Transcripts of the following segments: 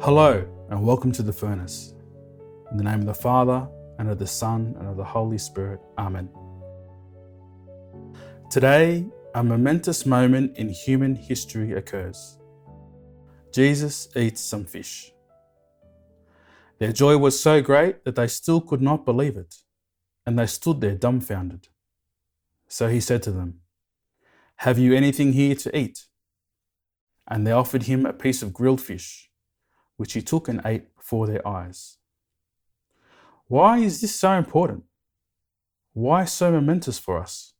Hello and welcome to The Furnace. In the name of the Father, and of the Son, and of the Holy Spirit. Amen. Today, a momentous moment in human history occurs. Jesus eats some fish. Their joy was so great that they still could not believe it, and they stood there dumbfounded. So he said to them, "Have you anything here to eat?" And they offered him a piece of grilled fish, which he took and ate before their eyes. Why is this so important? Why so momentous for us?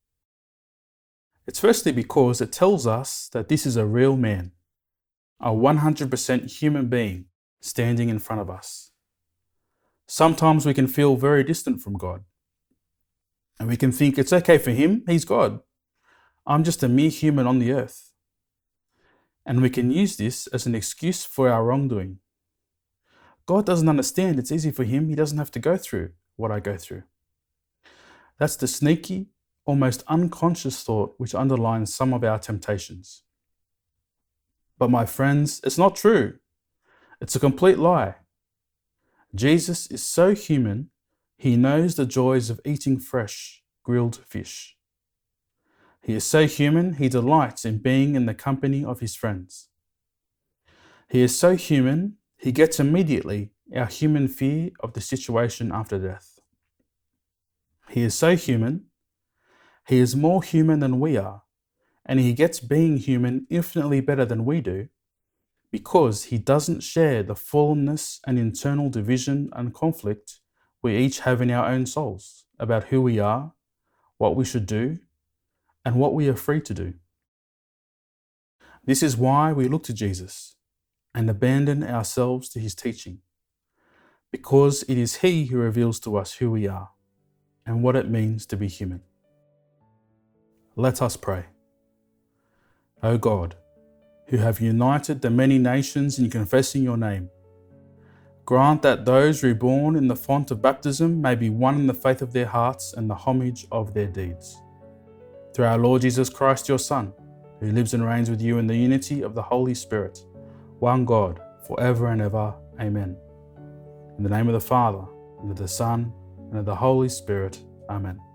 It's firstly because it tells us that this is a real man, a 100% human being standing in front of us. Sometimes we can feel very distant from God, and we can think it's okay for him, he's God. I'm just a mere human on the earth. And we can use this as an excuse for our wrongdoing. God doesn't understand, it's easy for him, he doesn't have to go through what I go through. That's the sneaky, almost unconscious thought which underlines some of our temptations. But my friends, it's not true. It's a complete lie. Jesus is so human, he knows the joys of eating fresh, grilled fish. He is so human, he delights in being in the company of his friends. He is so human, he gets immediately our human fear of the situation after death. He is so human, he is more human than we are, and he gets being human infinitely better than we do because he doesn't share the fallenness and internal division and conflict we each have in our own souls about who we are, what we should do, and what we are free to do. This is why we look to Jesus and abandon ourselves to his teaching, because it is he who reveals to us who we are and what it means to be human. Let us pray. O God, who have united the many nations in confessing your name, grant that those reborn in the font of baptism may be one in the faith of their hearts and the homage of their deeds. Through our Lord Jesus Christ, your Son, who lives and reigns with you in the unity of the Holy Spirit, one God, forever and ever. Amen. In the name of the Father, and of the Son, and of the Holy Spirit. Amen.